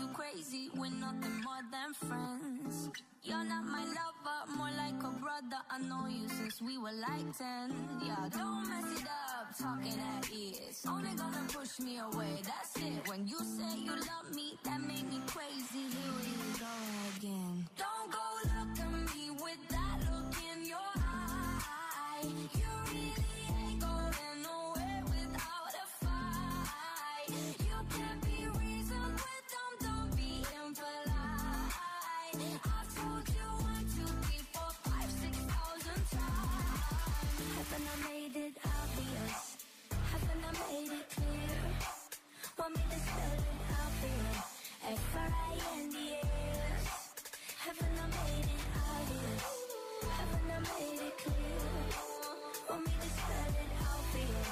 crazy, we're nothing more than friends. You're not my lover, more like a brother. I know you since we were like 10. Yeah, don't mess it up, talking at ears. Only gonna push me away, that's it. When you say you love me, that made me crazy. Here we go again. Don't go look at me with that look in your eye. You really ain't going nowhere without a fight. You can't be reasoned with them, don't be impolite. I've told you 1, 2, 3, 4, 5, 6,000 times. Haven't I made it obvious? Haven't I made it clear? Want me to spell it out for you? F-R-I-N-D-S. Haven't I made it obvious? Haven't I made it clear? Want me to spell it out for you?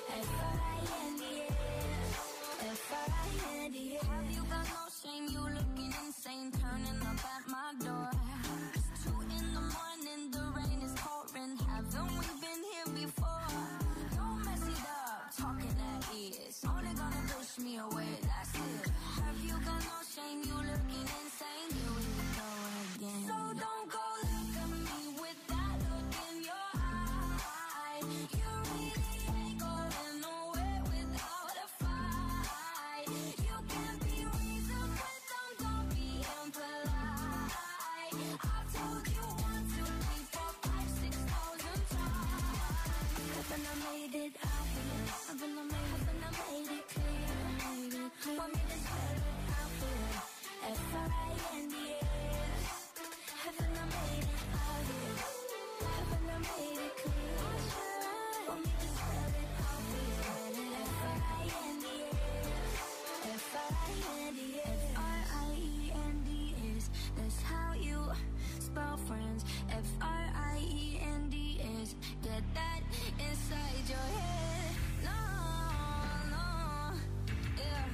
F-R-I-N-D-S. F-R-I-N-D-S. Have you got no shame? You looking insane, turning up at my door. It's 2 in the morning, the rain is pouring. Haven't we been here before? Don't mess it up, talking at ears. Only gonna push me away, that's it. Have you got no shame? You looking insane. Here we go again. So don't go look at me with that look in your eye. You really ain't going nowhere without a fight. You can't be reasoned with them, don't be impolite. I've told you 1, 2, 3, 4, 5, 6,000 times. Haven't I made it obvious? Haven't I made it clear? Want me to spell it out for you? F-R-I-N-D-S. Haven't I made it obvious? Haven't I made it clear? Want me to spell it out for you? F-R-I-N-D-S. F-R-I-N-D-S. F-R-I-E-N-D-S. That's how you spell friends. F-R-I-E-N-D-S. Get that inside your head. No, no, yeah,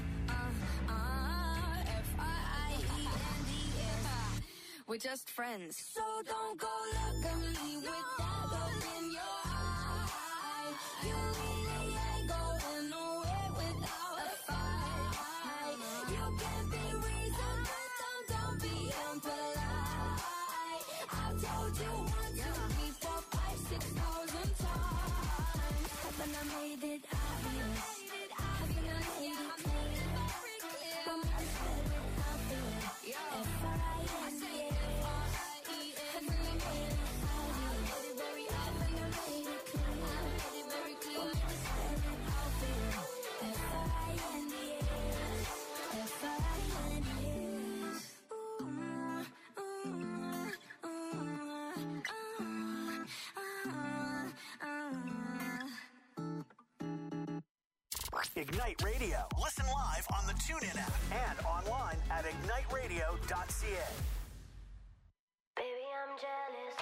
F-R-I-E-N-D-S. We're just friends. So don't go look at me with that look in your eye. You really ain't going nowhere without a fight. You can't be reasoned with them, don't be impolite. I've told you 1, 2, 3, 4, 5, 6,000 times. Haven't I made it obvious? Haven't I made it clear? Want me to spell it out for you? F-R-I-N-D-S. Haven't I made it obvious? Haven't I made it clear? Want me to spell it out for you? F-R-I-N-D-S. F-R-I-N-D-S. Ignite Radio. Listen live on the TuneIn app and online at igniteradio.ca. Baby, I'm jealous.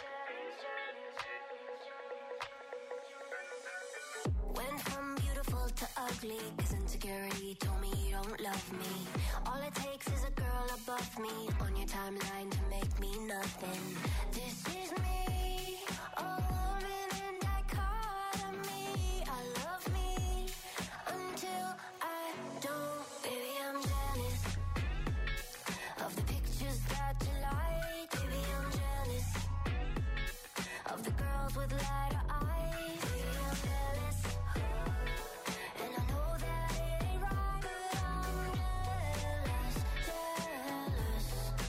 Went from beautiful to ugly, 'cause insecurity told me you don't love me. All it takes is a girl above me on your timeline to make me nothing. This is me, all woman in dichotomy. I love me until I don't. Baby, I'm jealous of the pictures that you like. Baby, I'm jealous of the girls with lighter eyes. Baby, I'm jealous, and I know that it ain't right, but I'm jealous.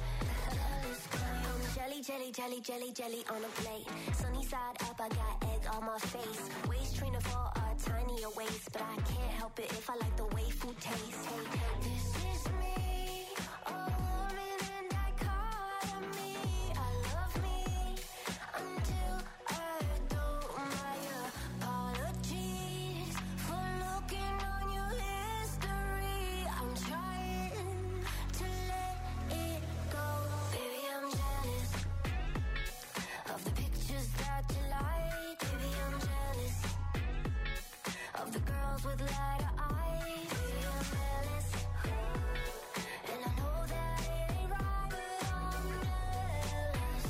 I'm jelly, jelly, jelly, jelly, jelly on a plate. Sunny side up, I got egg on my face. Waist trainer for a tinier waist, but I can't help it if I like the way food tastes. Hey, this is me, all woman in dichotomy. I love me until I don't. My apologies for looking on your history. I'm trying to let it go. Baby, I'm jealous of the pictures that you like. Baby, I'm jealous of the girls with lighter eyes. Baby, I'm jealous, and I know that it ain't right, but I'm jealous.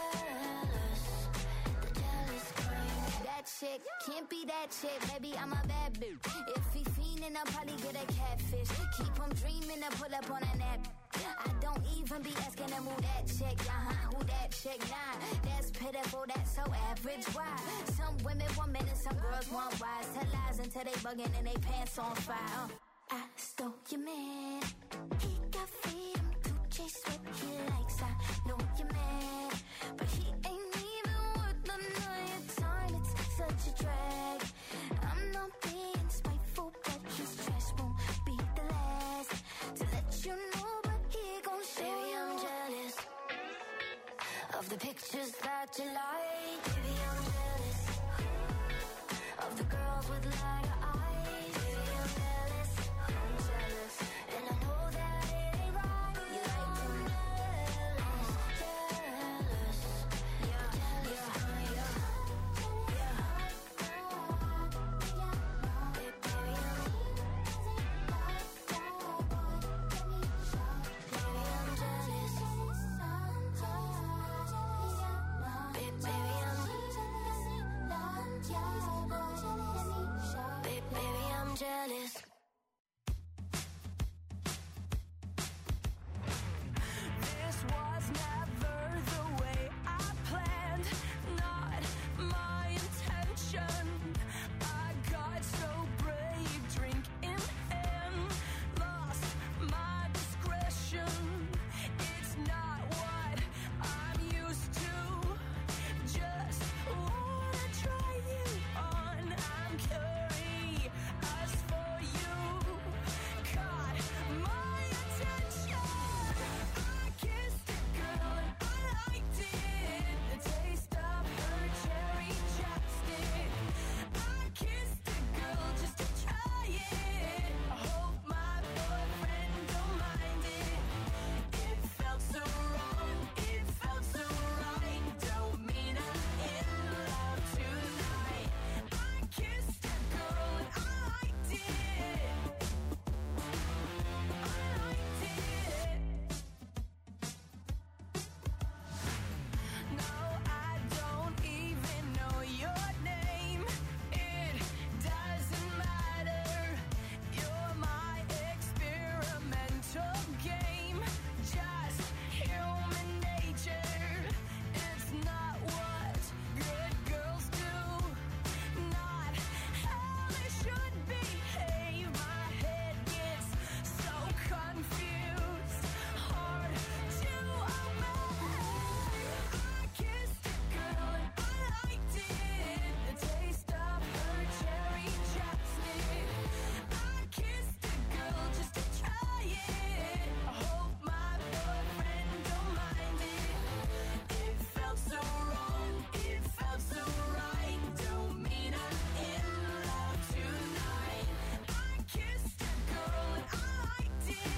The jealous kind. That chick can't be that chick, baby, I'm a bad bitch. If he fiendin', I'll probably get a catfish. Keep him dreaming to pull up on a nap. women be asking them who that chick, who that chick, nah. That's pitiful, that's so average. Why? Some women want men and some girls want wise. Tell lies until they bugging and they pants on fire. I stole your man. He got freedom to chase what he likes. I know you're mad, but he ain't even worth none of your time. It's such a drag. I'm not being spiteful, but his trash won't be the last to let you know. But he gon' show. Baby, I'm jealous of the pictures that you like. Baby, I'm jealous of the girls with lighter eyes. Baby, I'm jealous, and I know that it ain't right. You like them jealous, yeah, jealous, yeah. Jealous. This was never the way I planned, not my intention. I got so brave, drink in hand, lost my discretion. It's not what I'm used to, just wanna try you on. I'm curious for you, caught my attention. I kissed a girl and I liked it, the taste of her cherry chapstick. I kissed a girl just to try it. I hope my boyfriend don't mind it. It felt so wrong, it felt so right. Don't mean I'm in love tonight. I kissed a girl and I liked it. No, I don't even know your name. It doesn't matter. You're my experimental game. Just human nature. It's not what good girls do. Not how they should behave. My head gets so confused. Hard to obey. I kissed a girl and I liked it, the taste of her cherry chapstick. I kissed a girl just to try it. I hope my boyfriend don't mind it. It felt so wrong, it felt so right. Don't mean I'm in love tonight. I kissed a girl and I liked it.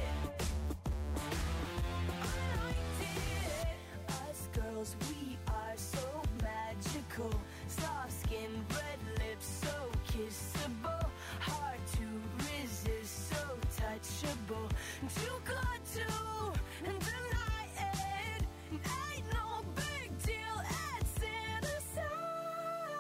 Us girls, we are so magical. Soft skin, red lips, so kissable. Hard to resist, so touchable. Too good to deny it. Ain't no big deal, it's innocent.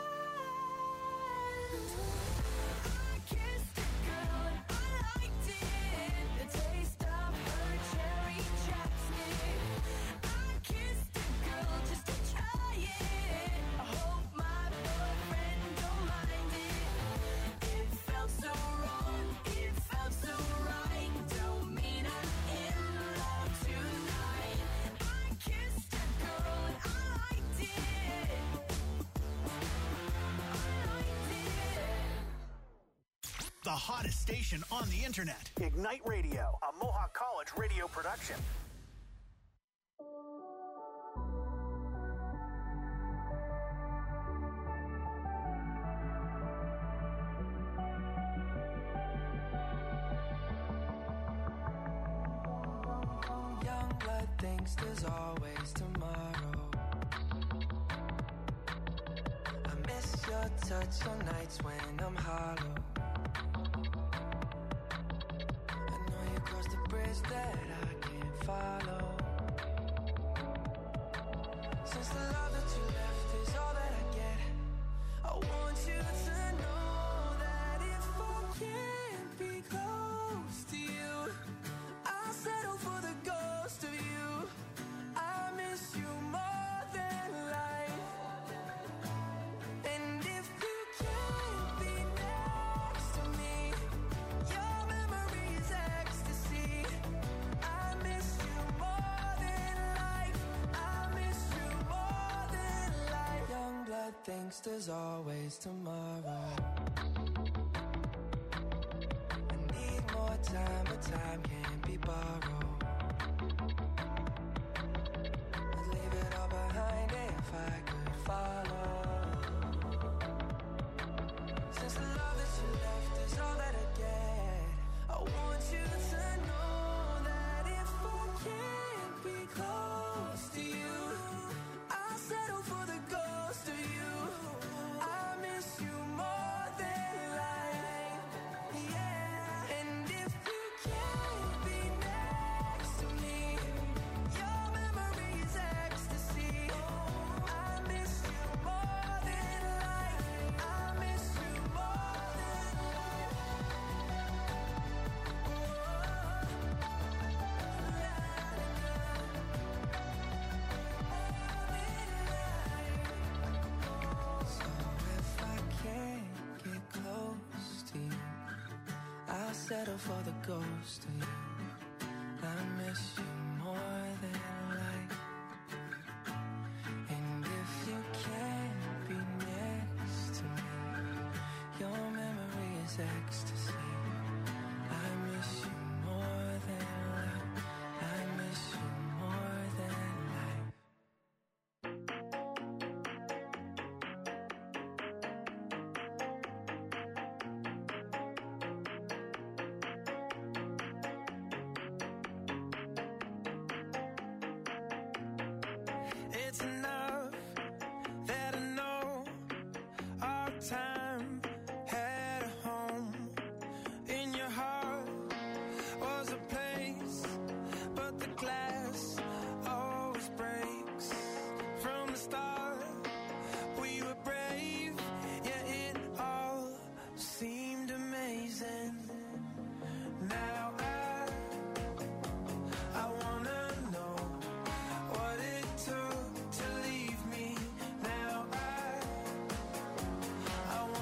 I kissed a girl and I liked it, the taste of her cherry chapstick. I kissed a girl just to try it. I hope my boyfriend don't mind it. It felt so wrong, it felt so right. Don't mean I'm in love tonight. I kissed a girl and I liked it. The hottest station on the internet. Ignite Radio, a Mohawk College radio production. Young blood thinks there's always tomorrow. I miss your touch on nights when I'm hollow. I know you crossed the bridge that I can't follow. Since the love that you left is all that I get, I want you to know that if I can't be close to you, I'll settle for the ghost thinks there's always tomorrow. I need more time, but time can't be borrowed. I'd leave it all behind if I could follow. Since the love that you left is all that I get, I want you to know that if I can't be close to you, I'll settle for the ghost of you. I miss you more than life, yeah. And if you can't be next to me, your memory is ecstasy. I miss you more than life. I miss you more than life. So if I can't get close to you, I'll settle for the ghost of you. I miss you more than life. And if you can't be next to me, your memory is ecstasy. I miss you more than life. I miss you more than life. It's enough that I know our time had a home. In your heart was a place, but the glass always breaks. From the start, we were brave, yeah, it all seemed amazing. Now I wanna know what it took to leave me. Now I wanna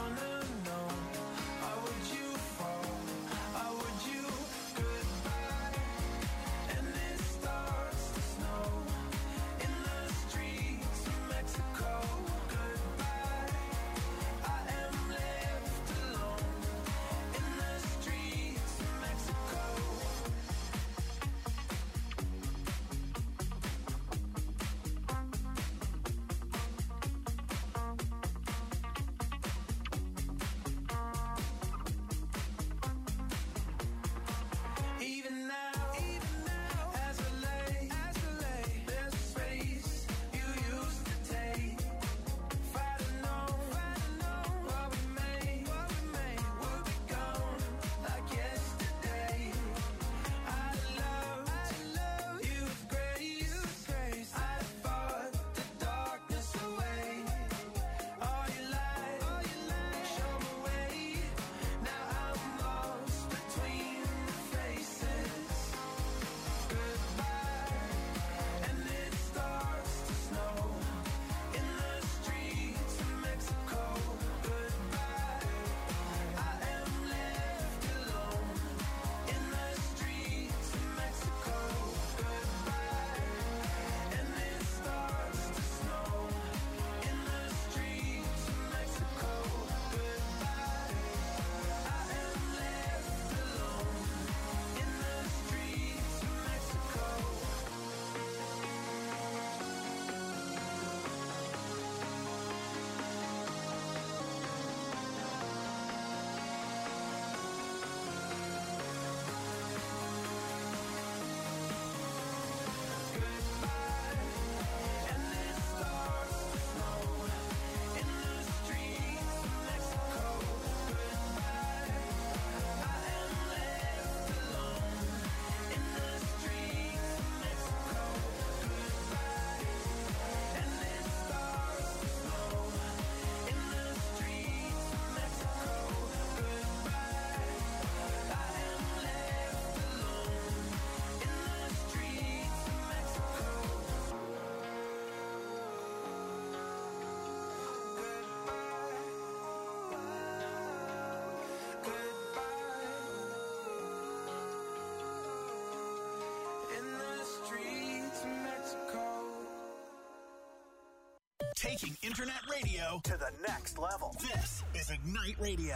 internet radio to the next level. This is Ignite Radio.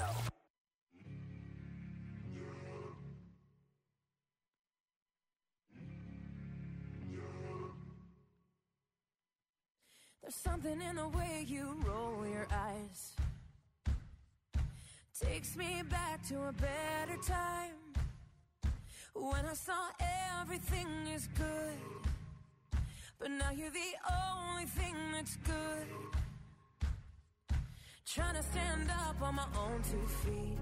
There's something in the way you roll your eyes. Takes me back to a better time, when I saw everything is good. But now you're the only thing that's good. Trying to stand up on my own 2 feet.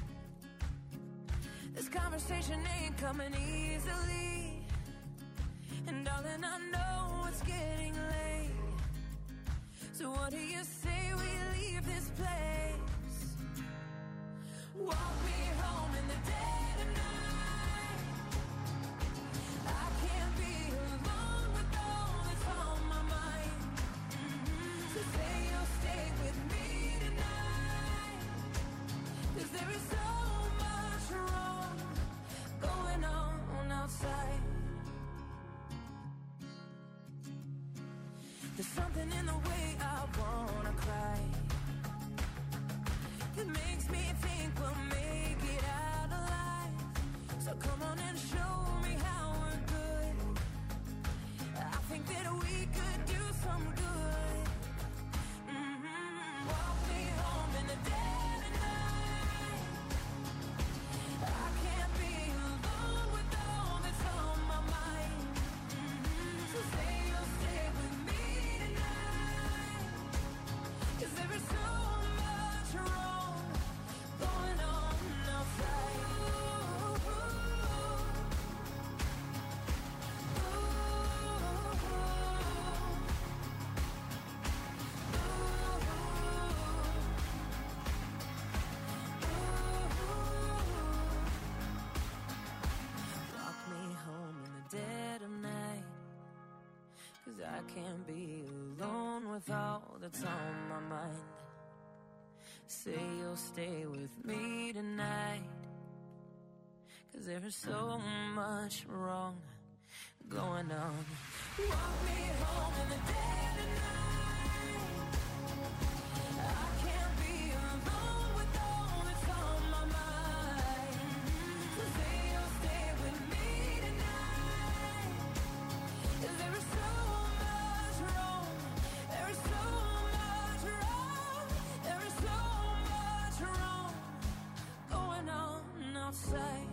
This conversation ain't coming easily. And darling, I know it's getting late. So what do you say we leave this place? Walk me home in the dead of night. I can't be alone with all that's on my mind. So say you'll stay with me tonight. 'Cause there is so much wrong going on outside. There's something in the way I wanna cry that makes me think we'll make it out alive. So come on and show me how we're good. I think that we could do some good. Walk me home in the dead of night. I can't be alone with all that's on my mind. So say you'll stay with me tonight. 'Cause there is so much wrong going on outside. Walk me home in the dead of night. 'Cause I can't be alone with all that's on my mind. Say you'll stay with me tonight. 'Cause there is so much wrong going on. Walk me home in the dead of night. I can't be alone with all that's on my mind. So say you'll stay with me tonight. 'Cause there is so much wrong. There is so much wrong. There is so much wrong going on outside.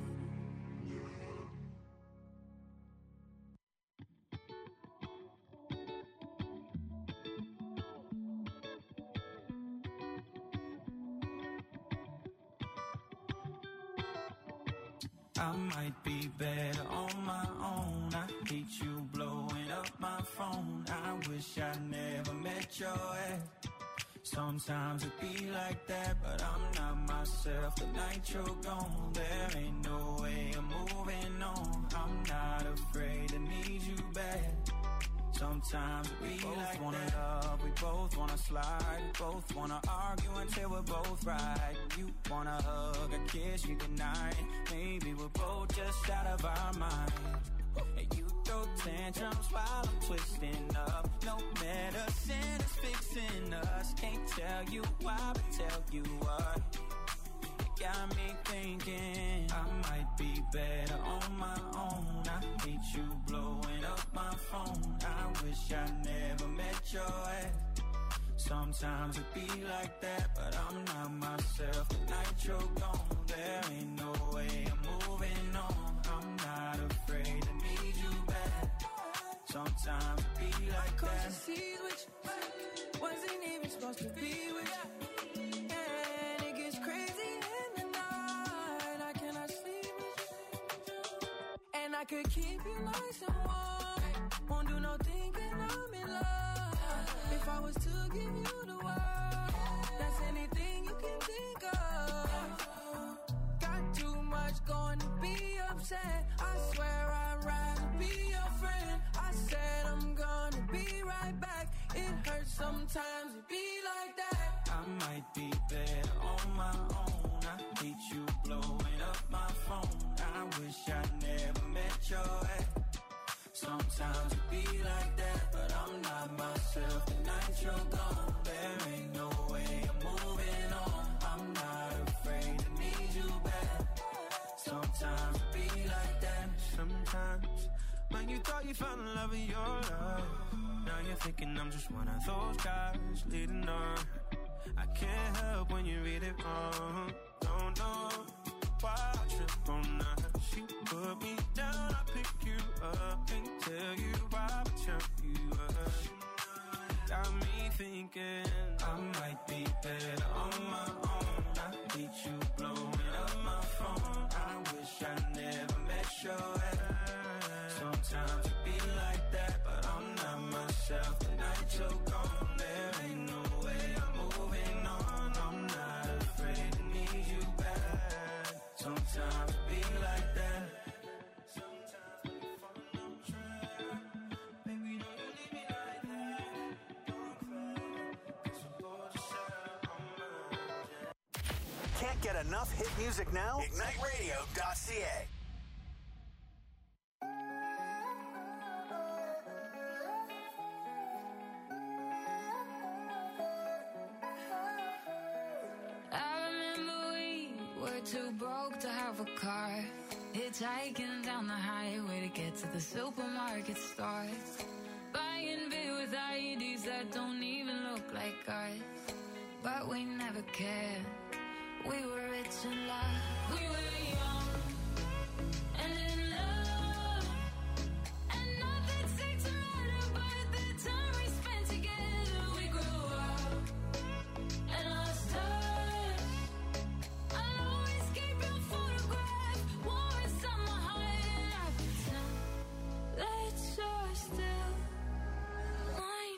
I might be better on my own. I hate you blowing up my phone. I wish I never met your ex. Sometimes it be like that, but I'm not myself. The night you're gone, there ain't no way I'm moving on. I'm not afraid to need you back. Sometimes it be both like wanna that. Love, we both wanna slide. We both wanna argue until we're both right. You wanna hug, a kiss you goodnight. Maybe we're both just out of our minds. And you throw tantrums while I'm twisting up. No medicine is fixing us. Can't tell you why, but tell you what. It got me thinking I might be better on my own. I hate you blowing up my phone. I wish I never met your ex. Sometimes it be like that, but I'm not myself. The night you're gone, there ain't no way I'm moving on. I'm not afraid to need you back. Sometimes it be like that. Wasn't even supposed to be with you. And it gets crazy in the night. I cannot sleep with you. And I could keep you nice and warm. Won't do no thinking I'm in love. If I was to give you the world, that's anything you can think of. Got too much going to be upset. I swear I'd rather be your friend. I said I'm gonna be right back. It hurts sometimes to be like that. I might be better on my own. I hate you blowing up my phone. I wish I never met your ex. Sometimes it be like that, but I'm not myself. The night you're gone, sometimes it be like that. Sometimes, when you thought you found the love of your life, now you're thinking I'm just one of those guys leading on. I can't help when you read it wrong. Don't know why I trip on that. She put me down, I pick you up. Can't tell you why I turn you up. Got me thinking I might be better on my own. I hate you blowing up my phone. I wish I never met your ex. Sometimes it be like that, but I'm not myself. The night you're gone, there ain't no way I'm moving on. I'm not afraid to need you back. Sometimes it be like that. Sometimes we fall no track. Baby, don't you leave me like that. Don't cry, 'cause I'm bored yourself on my. Can't get enough hit music now? IgniteRadio.ca. Too broke to have a car, hitchhiking down the highway to get to the supermarket stores, buying beer with IDs that don't even look like ours. But we never cared. We were rich in love. We were young and in love, and nothing seemed to matter. But the time we spent together, we grew up and lost touch. I'll always keep your photograph warm inside my heart, and I pretend that you're still mine.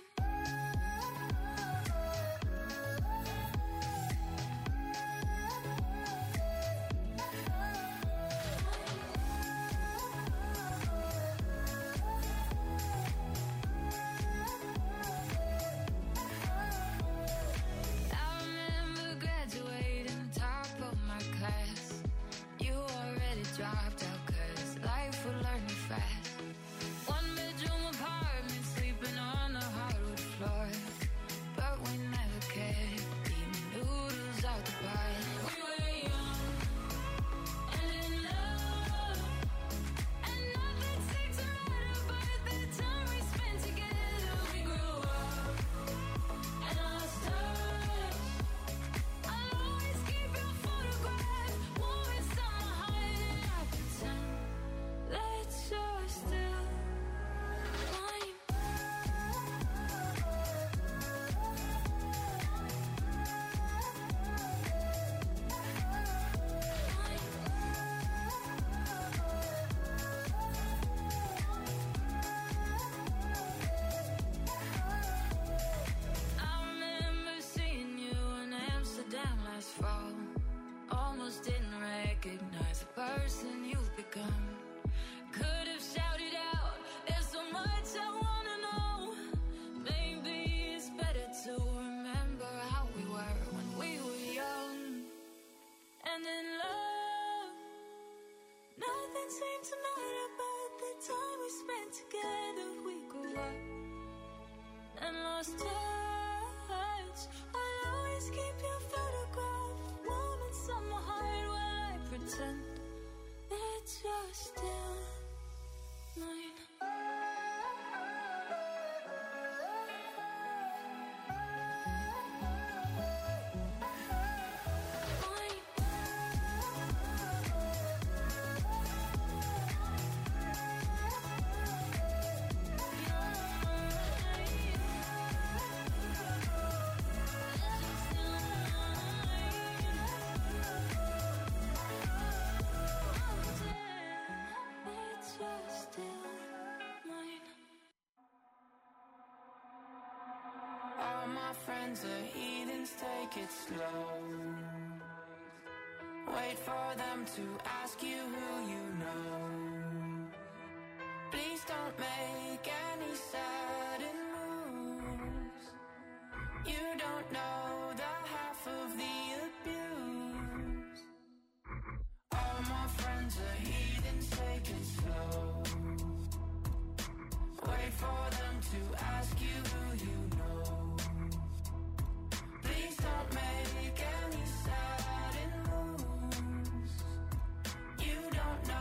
I remember graduating top of my class. You already dropped out 'cause life would learn you fast. One bedroom apartment, sleeping on the hardwood floor. But we never cared, eating noodles out the pot. We were young and in love, and nothing seemed to matter. But the time we spent together, we grew up and lost touch. I'll always keep your photograph warm inside my heart, and I pretend that you're still mine. I remember seeing you in Amsterdam last fall. Almost didn't recognize the person you've become. Could have shouted out, there's so much I wanna know. Maybe it's better to remember how we were when we were young and in love. Nothing seemed to matter, but the time we spent together, we grew up and lost touch. I'll always keep your photograph warm inside my heart while I pretend that you're still mine. All my friends are heathens, take it slow. Wait for them to ask you who you know. Please don't make any sudden moves. You don't know the half of the abuse. All my friends are heathens, take it slow. Wait for them to ask you who you know. Please don't make any sudden moves. You don't know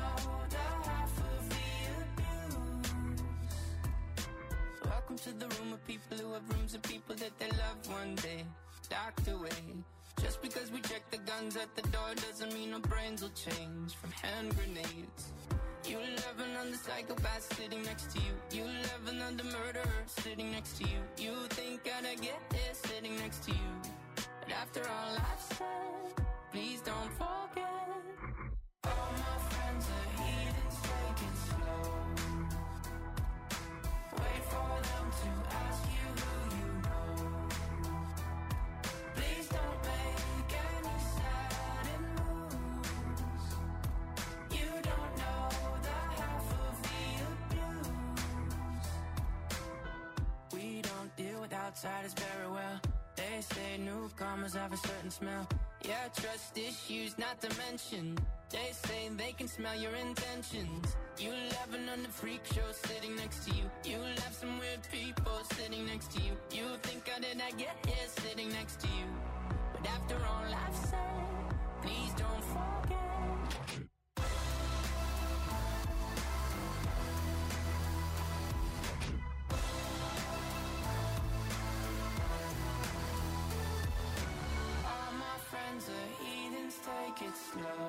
into the room of people who have rooms of people that they love one day docked away. Just because we check the guns at the door doesn't mean our brains will change from hand grenades. You laughing on the psychopath sitting next to you. You laughing on the murderer sitting next to you. You think I'd get here sitting next to you. But after all I've said, please don't forget. All my friends are heathens, take it slow. Wait for them to ask you who you know. Please don't make any sudden moves. You don't know the half of the abuse. We don't deal with outsiders very well. They say newcomers have a certain smell. Yeah, trust issues not to mention. They say they can smell your intentions. You laughing on the freak show sitting next to you. You laugh some weird people sitting next to you. You think how did I get here sitting next to you? But after all I've said, please don't forget. Friends are heathens, take it slow.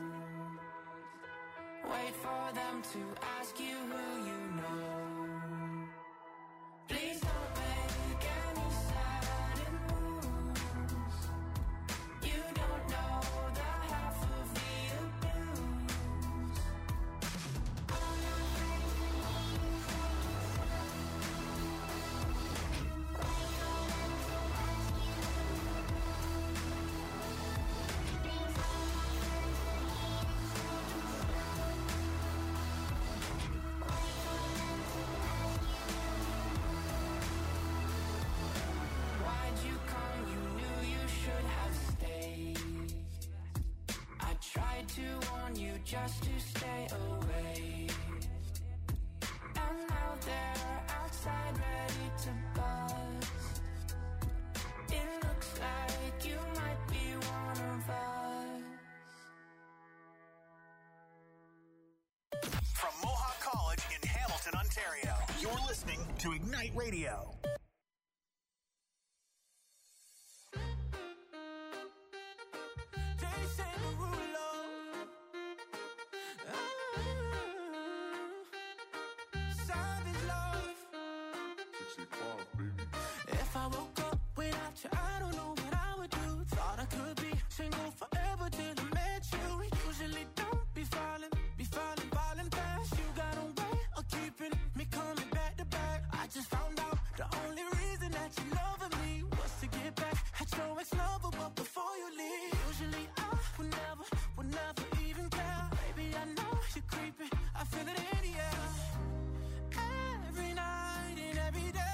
Wait for them to ask you who you know. Please don't make any sudden moves. You don't know the half of the abuse. Tried to warn you just to stay away. And now they're outside ready to buzz. It looks like you might be one of us. From Mohawk College in Hamilton, Ontario, you're listening to Ignite Radio. If I woke up without you, I don't know what I would do. Thought I could be single forever till I met you. Usually don't be falling fast. You got a way of keeping me coming back to back. I just found out the only reason that you loving me was to get back at your ex-lover, but before you leave, usually I would never even care. Baby, I know you're creeping, I feel it in the air. Every night and every day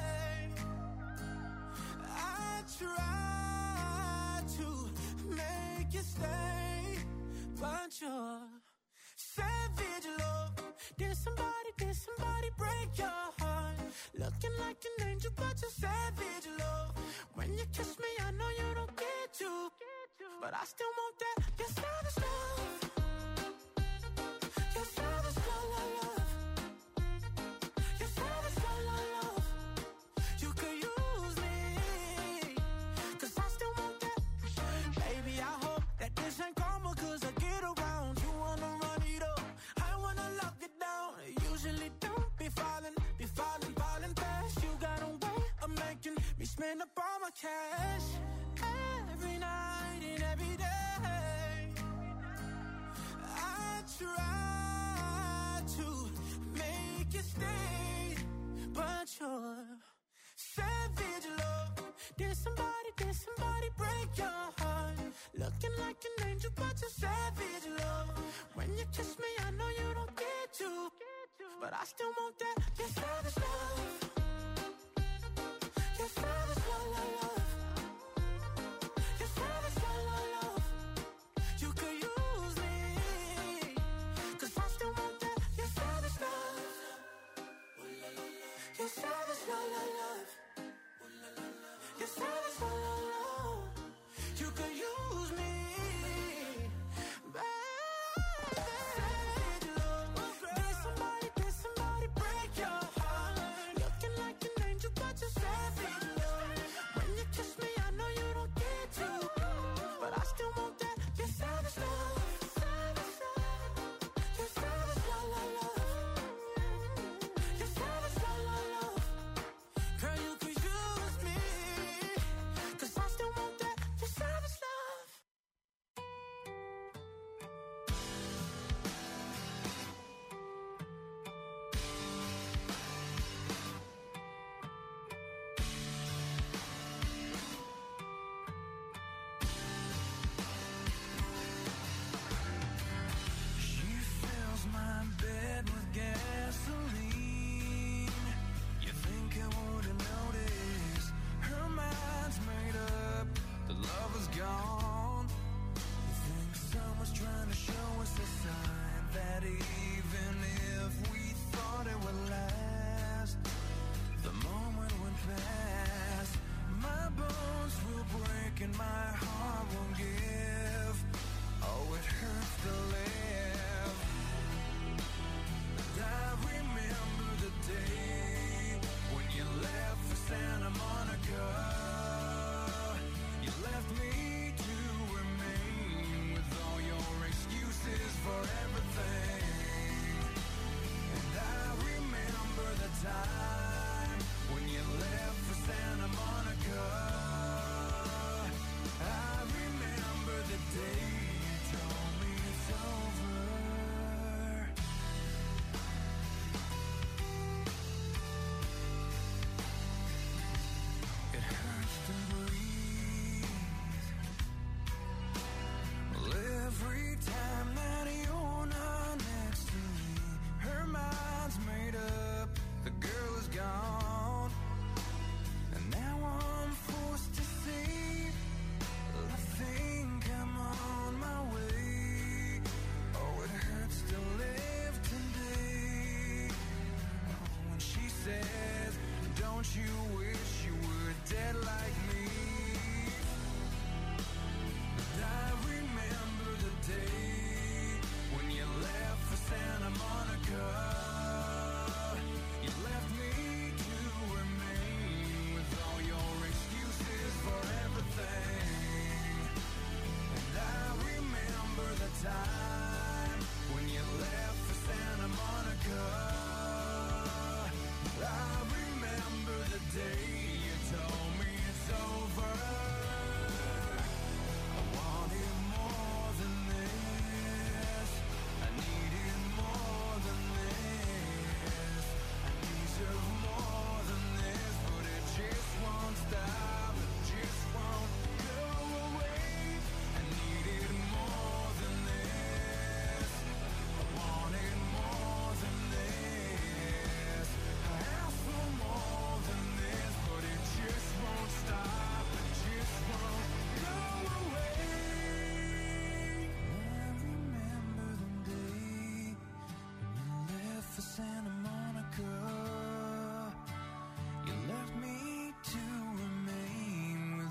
I try to make you stay, but you're savage love. Did somebody break your heart? Looking like an angel, but you're savage love. When you kiss me, I know you don't get to, but I still want that. You're savage love. You're savage love, love. You're savage love, love. You could use me, 'cause I still want that. Baby, I hope that this ain't karma, 'cause I get around. You wanna run it up, I wanna lock it down. Usually don't be falling fast. You got a way of making me spend up all my cash. Every night and every day I try to make you stay, but you're savage love. Did somebody break your heart? Looking like an angel, but you're savage love. When you kiss me, I know you don't get to, but I still want that. You're savage love. You're savage love, love. You're savage love, love. You could use me, 'cause I still want that. You're savage love. You're savage love, love. You're savage love, love. You could use me, baby. Savage love. Did somebody break your heart? Looking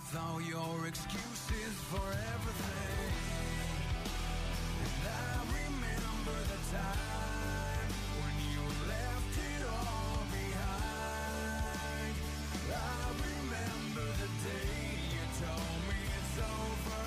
with all your excuses for everything. And I remember the time when you left it all behind. I remember the day you told me it's over.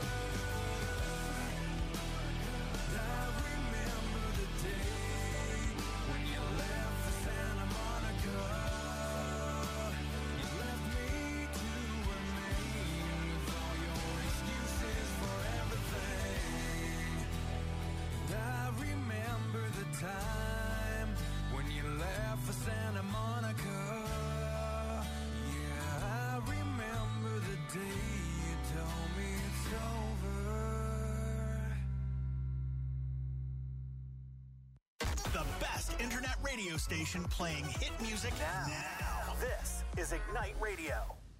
I remember the day when you left for Santa Monica. You left me to remain with all your excuses for everything. And I remember the time when you left for Santa Monica. Yeah, I remember the day you told me it's over. The best internet radio station playing hit music now. This is Ignite Radio.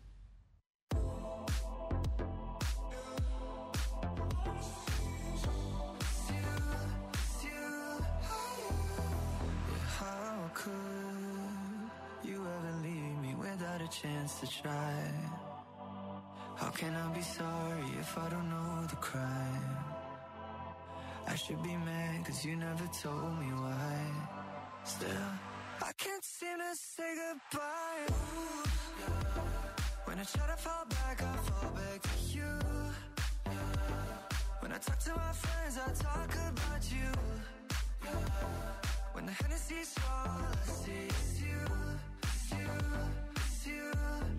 How could you ever leave me without a chance to try? How can I be sorry if I don't know the crime? I should be mad cause you never told me why. Still, I can't seem to say goodbye. Ooh, yeah. When I try to fall back, I fall back to you. Yeah. When I talk to my friends, I talk about you. Yeah. When the Hennessy's all I see is you, it's you, it's you.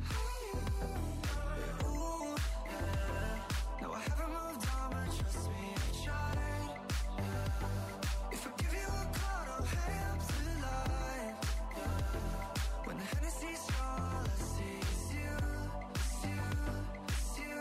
Yeah, ooh, yeah. No, I haven't moved on, but trust me, I tried. Yeah. If I give you a call, don't hang up the line. Yeah. When the Hennessy's all I see is you, it's you, it's you.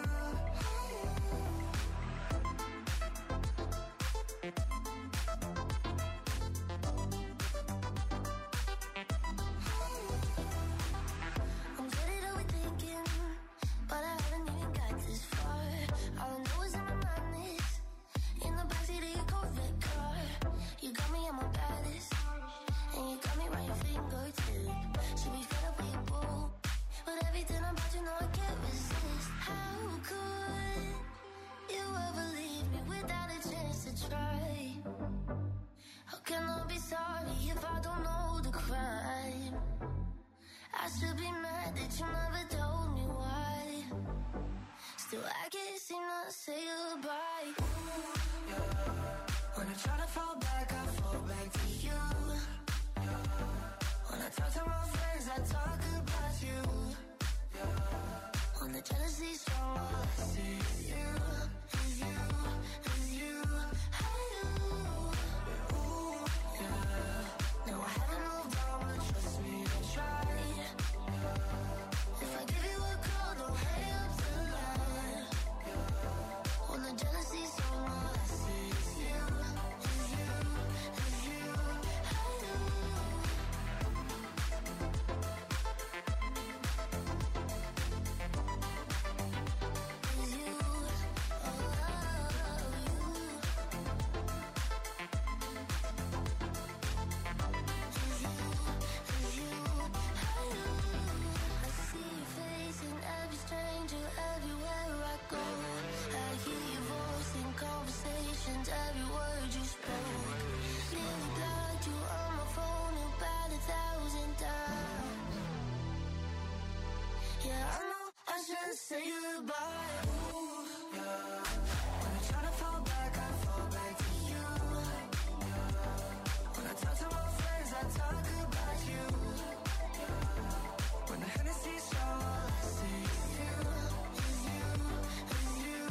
I'm good at overthinking, but I haven't even got this far. All I know is in my mind is in the backseat of your Corvette car. You got me at my baddest, and you got me right your fingertip. Should be fed up with your boo, but everything about you know I can't resist. How could you ever leave me without a chance to try? How can I be sorry if I don't know the crime? I should be mad that you never told me why. Still, I can't seem to say goodbye. Ooh, yeah. When I try to fall back, I fall back to you. Yeah. When I talk to my friends, I talk about you. Yeah. When the jealousy's strong, all I see is you, is you, is you. Ooh, yeah. No, I haven't moved on, but trust me, I tried. If I give you a call, don't hang up the line. When the jealousy's strong, all I see is you, is you, is you. Is you, I see your face in every stranger everywhere I go. I hear your voice in conversations, every word you spoke. Nearly blocked you on my phone about 1,000 times. Yeah, I know I should say goodbye. Ooh, yeah. When I try to fall back, I fall back to you. Yeah. When I talk to my friends, I talk about you. Yeah. When the Hennessy's all I see is you, is you, is you.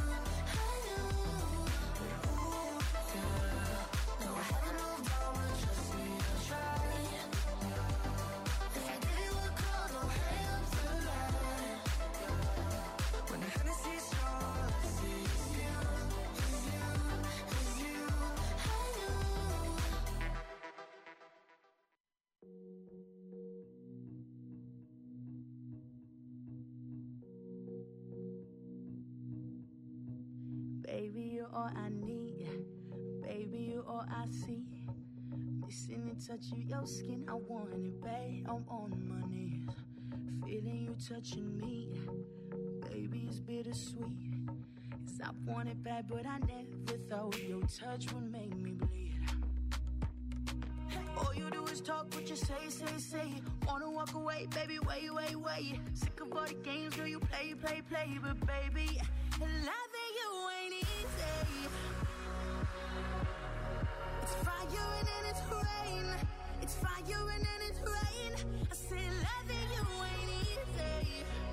Ooh, yeah. No, I haven't moved on, but trust me, I tried. If I give you a call, don't hang up the line. When the Hennessy's all I see is you, is you, is you. Baby, you're all I need. Baby, you're all I see. Missing the touch of your skin, I want it, babe. I'm on my knees, feeling you touching me. baby, it's bittersweet. 'Cause I want it bad, but I never thought your touch would make me bleed. All you do is talk what you say. Wanna walk away, baby, wait. Sick of all the games, girl, you play. But baby, loving you ain't easy. It's fire and then it's rain. It's fire and then it's rain. I said loving you ain't easy.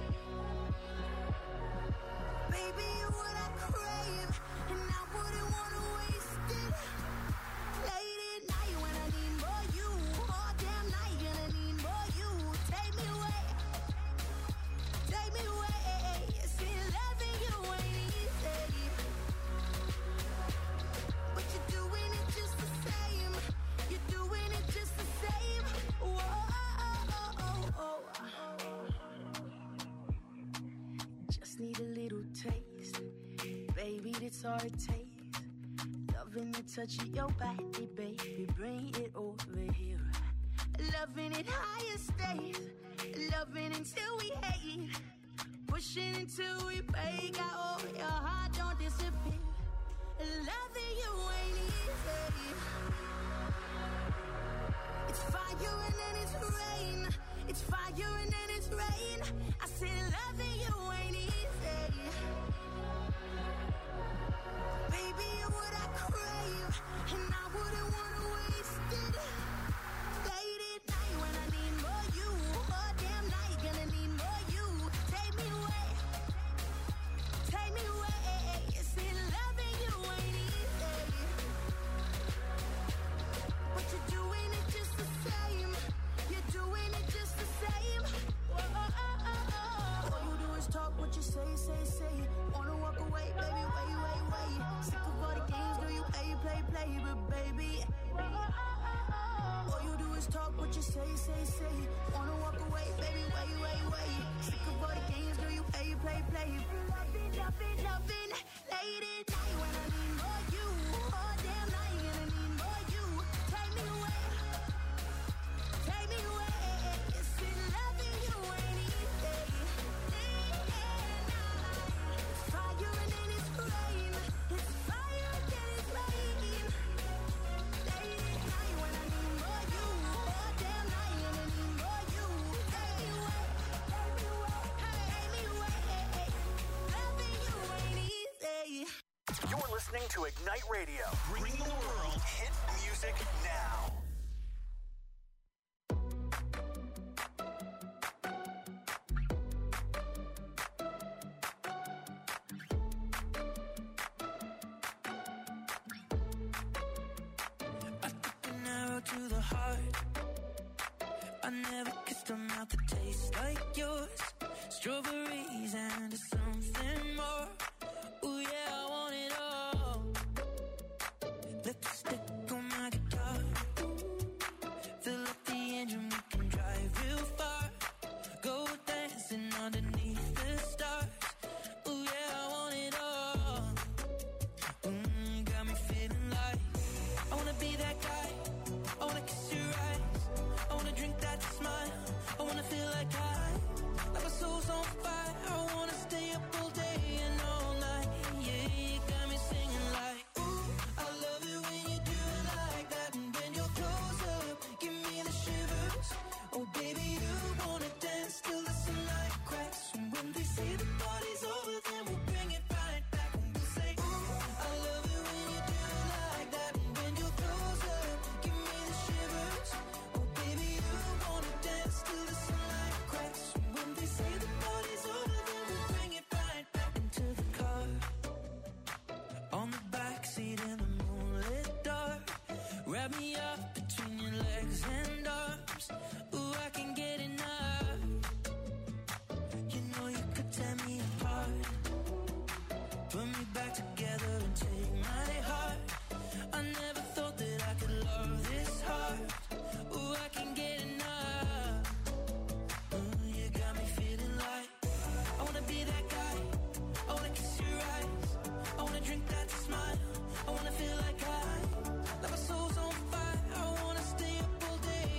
Baby, you're what I crave, and I wouldn't wanna waste it. Late at night when I need more you, all damn night gonna need more you. Take me away. See, loving you ain't easy, but you're doing it just the same. You're doing it just the same. Whoa. Just need a little taste, baby, that's all it takes. Loving the touch of your body, baby, bring it over here. Loving it higher stays, loving until we hate, pushing until we break out. Oh, your heart don't disappear. Loving you ain't easy. It's fire and then it's rain. It's fire and then it's rain. I said loving you ain't easy. Baby, you're what I crave, and I wouldn't wanna waste it. Late at night when I need more you, all damn night gonna need more you. Take me away. See, loving you ain't easy, but you're doing it just the same. You're doing it just the same. Whoa. All you do is talk what you say. Wanna walk away, baby, wait. Sick of all the games, girl, you play. But baby, all you do is talk what you say. Wanna walk away, baby, wait. Sick of all the games, girl, you play. Loving, late at night when I need more you, all damn night gonna need more you. Take me away. See, loving you ain't easy. It's fire and then it's rain. It's fire and then it's rain. Late at night when I need more you, all damn night gonna need more you. Take me away. Loving you ain't easy. You're listening to Ignite Radio, bringing the world hit music now. I took an arrow to the heart. I never kissed a mouth that tastes like yours. Strawberries and something more. Ooh yeah, I want it all. Lipstick on my guitar. Fill up the engine, we can drive real far. Go dancing underneath the stars. Ooh yeah, I want it all. Got me feeling like I wanna be that guy. I wanna kiss your eyes. I wanna drink that smile. I wanna feel like like my soul's on fire. I wanna stay up all day and all night. Yeah, you got me singing like, ooh, I love it when you do it like that. And when you're close up, give me the shivers. Oh baby, you wanna dance till the sunlight cracks. And when they say the party's over, then we'll bring it right back. And we'll say, ooh, I love it when you do it like that. And when you're close up, give me the shivers. Oh baby, you wanna dance till the sunlight cracks. And when they say the party's over, then we'll bring it right back into the car. On the backseat in the moonlit dark. Wrap me up between your legs and arms. Ooh, I can get enough. You know you could tear me apart. Put me back together and take my heart. I never thought that I could love this hard. Ooh, I can get enough. You got me feeling like I wanna be that guy. I wanna kiss your eyes. I wanna drink that smile. I wanna feel like my soul's on fire. I wanna stay up all day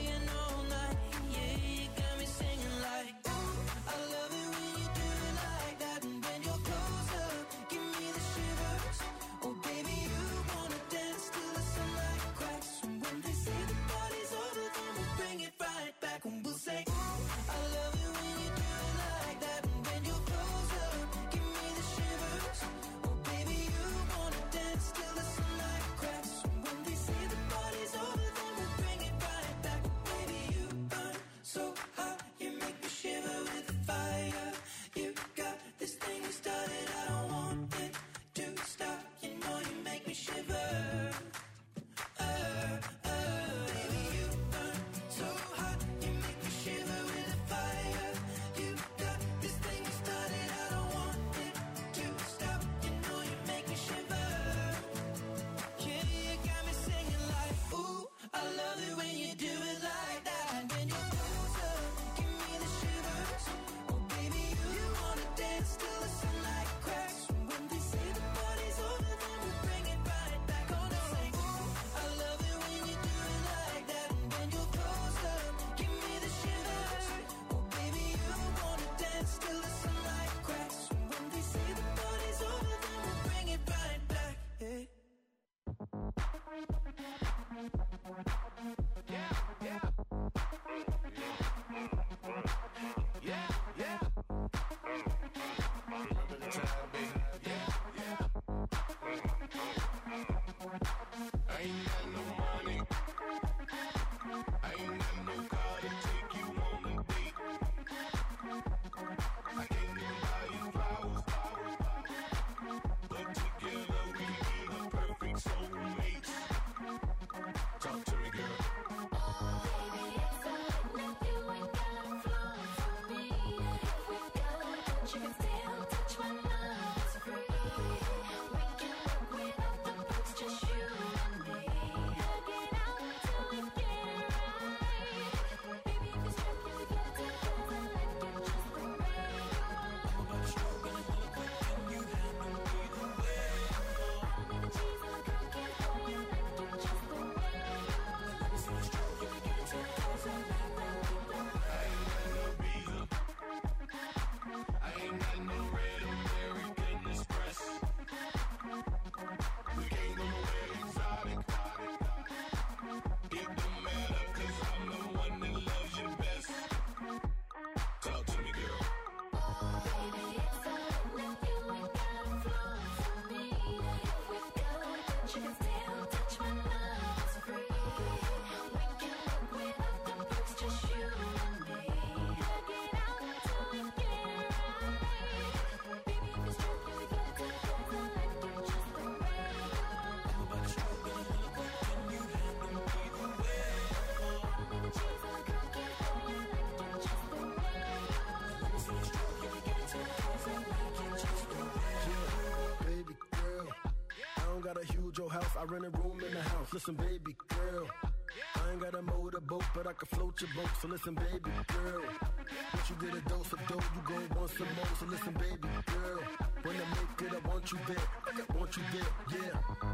I rent a room in the house. Listen, baby girl, I ain't got a motorboat, but I can float your boat. So listen, baby girl, once you get a dose of dough, you gon' want some more. So listen, baby girl, when I make it, I want you there. I want you there, yeah.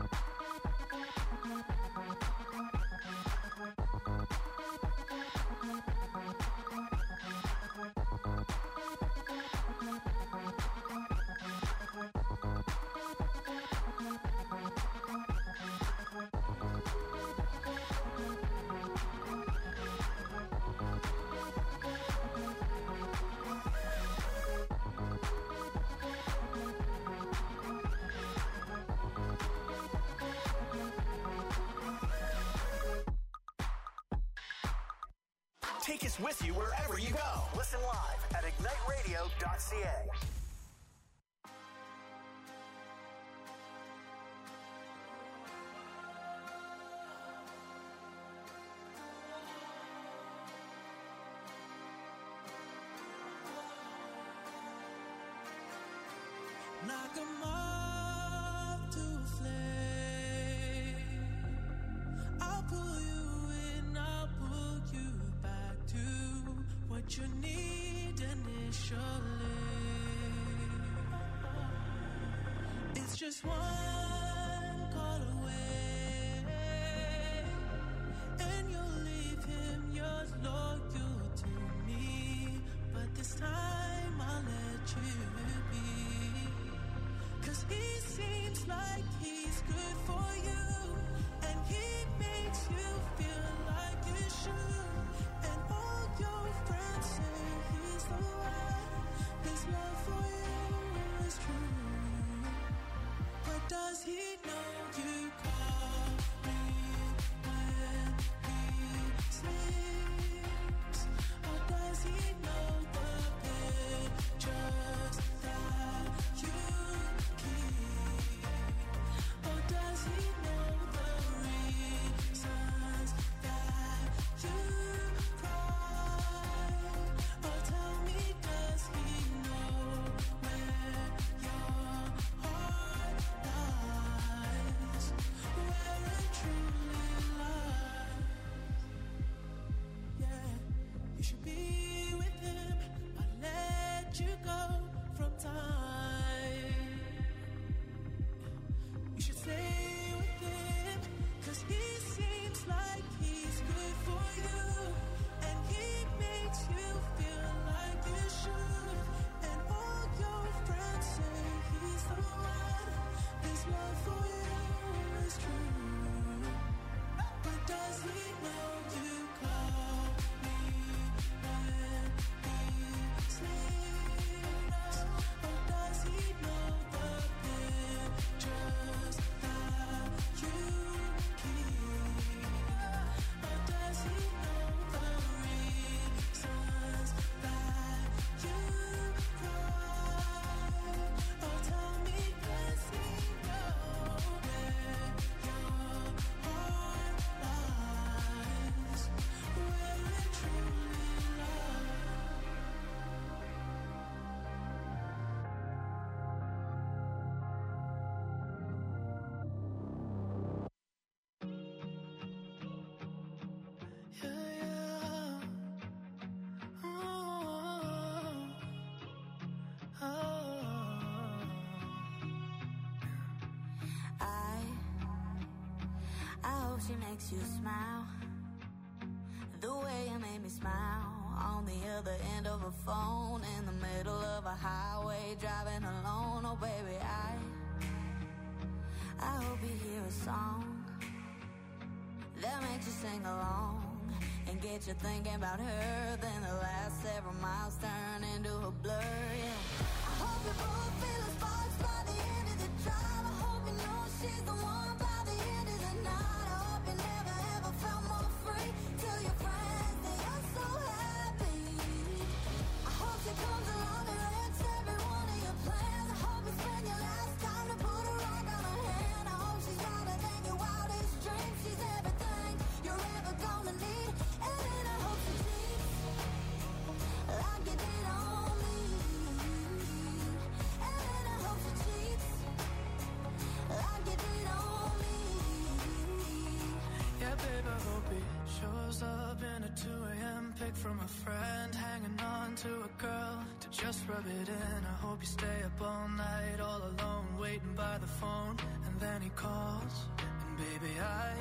Take us with you wherever you go. Listen live at igniteradio.ca. Knock 'em off to a flame. I'll pull you in, I'll pull you back to what you need initially. It's just one call away, and you'll leave him, you're loyal to me. But this time I'll let you be. 'Cause he seems like he's good for you, and he makes you feel like you should. And all your friends say he's the one. His love for you is true. But does he know you call me when he sleeps? Or does he know the pictures that you keep? Or does he know the reasons that you cry? Or tell me, does he know where your heart lies? Where it truly lies? Yeah, you should be with him. I'll let you go from time. You should stay with him, 'cause he seems like he's good for you, and he makes you feel like you should. And all your friends say he's the one. His love for you is true. But does he know you call me when he sleeps? Or does he know the pictures that you keep? Or does he know the reasons that you cry? Or tell me, does he know where your heart lies? Where it truly lies? I hope she makes you smile the way you made me smile on the other end of a phone in the middle of a highway driving alone. Oh baby, I hope you hear a song that makes you sing along and get you thinking about her. Then the last several miles turn into a blur. Yeah, I hope you both feel the sparks by the end of the drive. I hope you know she's the one by the end of the night. I hope you never ever felt more free. Tell your friends that you're so happy. I hope she comes along and wrecks every one of your plans. I hope you spend your last time to put a rock on her hand. I hope she's louder than your wildest dreams. She's everything you're ever gonna need. And then I hope she cheats like you did on me. And then I hope she cheats like you did on me. Rose up in a 2 a.m. pic from a friend, hanging on to a girl to just rub it in. I hope you stay up all night, all alone, waiting by the phone. And then he calls, and baby, I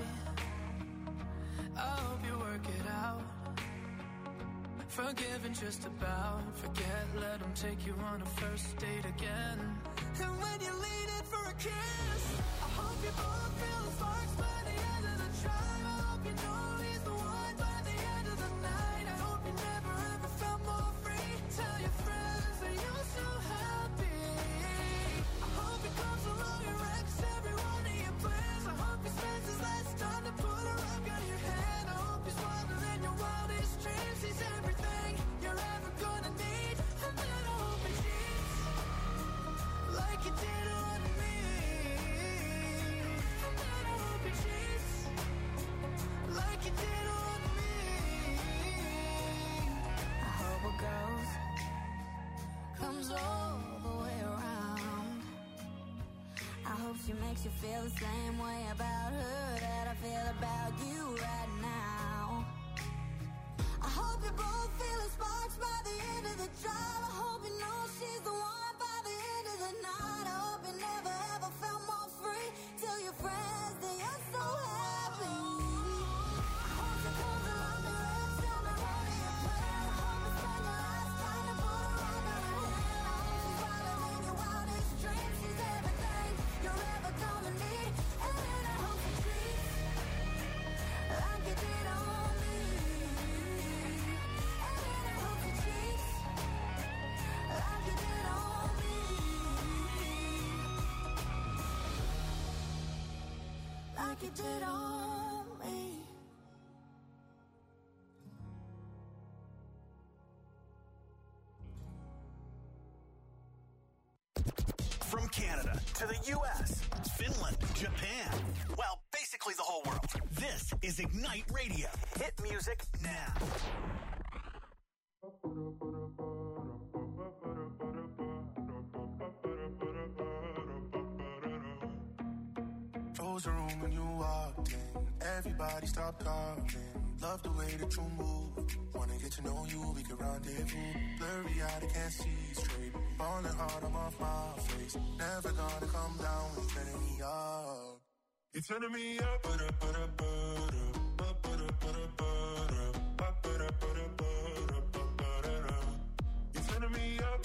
hope you work it out. Forgiving just about, forget, let him take you on a first date again. And when you lean in for a kiss, I hope you both feel the sparks by the end of the drive. I hope you know he's the one by the end of the night. I hope you never ever felt more free. Tell your friends that you're so happy. I hope he comes along and wrecks every one of your plans. I hope he spends his last time to put a rock on your hand. I hope he's wilder than your wildest dreams. He's everything you're ever gonna need. And then I hope he cheats like you did on me. And then I hope he cheats like you did on me. I hope it comes all the way around. I hope she makes you feel the same way about her that I feel about you right now. I hope you both feel the sparks by the end of the drive. I hope you know she's the one by the end of the night. I hope you never ever felt more free. Tell your friends that you're so happy. I hope she comes along and wrecks every one of your plans. I hope you spend your last time to put a rock on her hand. I hope she's wilder than your wildest dreams. She's everything you're ever gonna need. And then I hope she treats like you did on me. And then I hope she treats like you did on me. Like you did on me. From Canada to the U.S., Finland, Japan, well, basically the whole world. This is Ignite Radio. Hit music now. Close the room when you walked in. Everybody stop talking. Love the way that you move. Wanna get to know you, we can rendezvous. Blurry eyed, I can't see straight. Falling hard, I'm off my face. Never gonna come down, you're turning me up. You're turning me up. You're turning me up.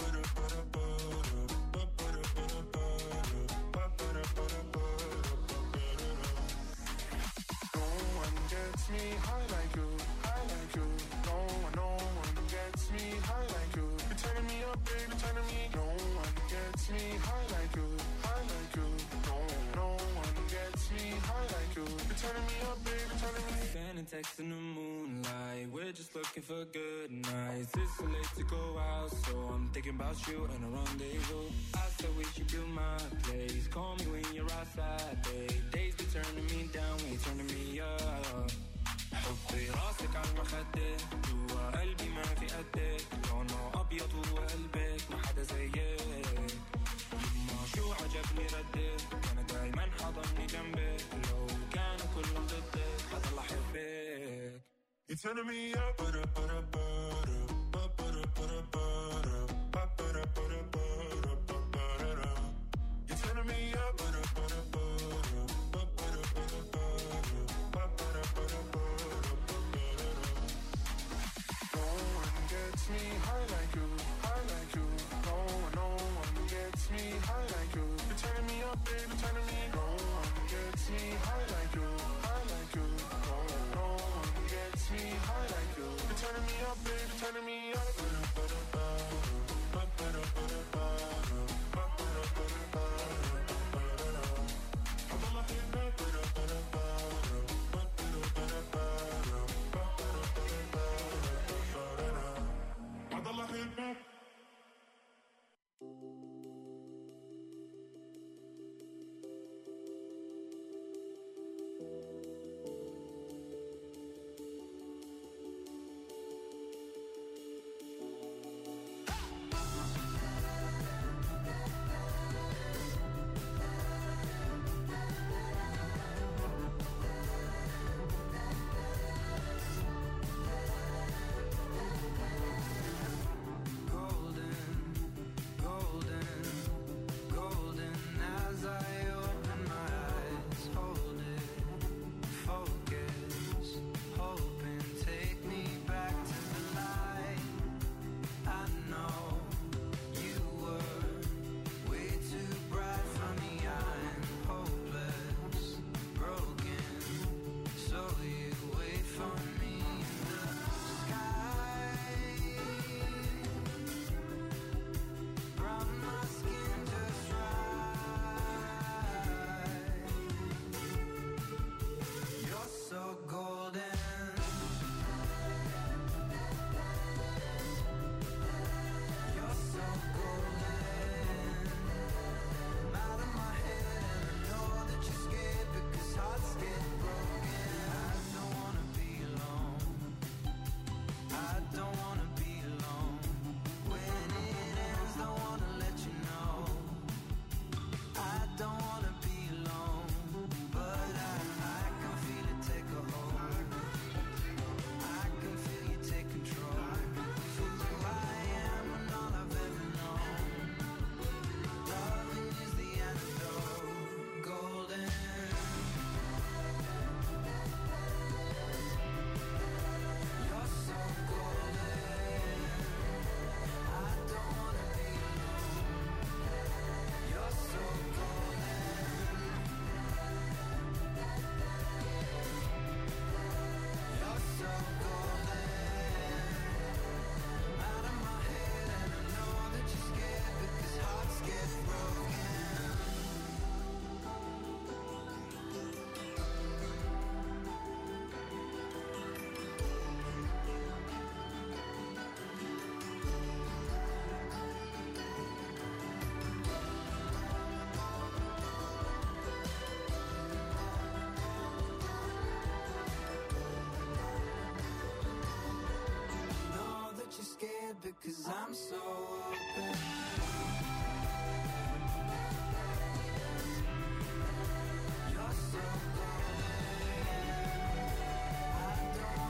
Gets me high like you, high like you. No one gets me high like you. You're turning me up, baby, turning me. No one gets me high like you, high like you. No one gets me high like you. You're turning me up, baby, turning me. Sending texts in the moonlight. We're just looking for good nights. It's so late to go out, so I'm thinking about you and a rendezvous. I said we should do my place. Call me when you're outside, babe. Days be turning me down, when you're turning me up. حطي راسك على المخدة جوا قلبي ما في قدك لونه أبيض وقلبك ما حدا زيك يما شو عجبني ردك أنا دايما حضني جنبك لو كانوا كلهم ضدك حضل أحبك. You're turning me up. You're turning me up. Me high like you, high like you. No one gets me high like you. You're turning me up, baby, turning me. No one gets me high like you, high like you. No one gets me high like you. You're turning me up, baby. 'cause I'm so open.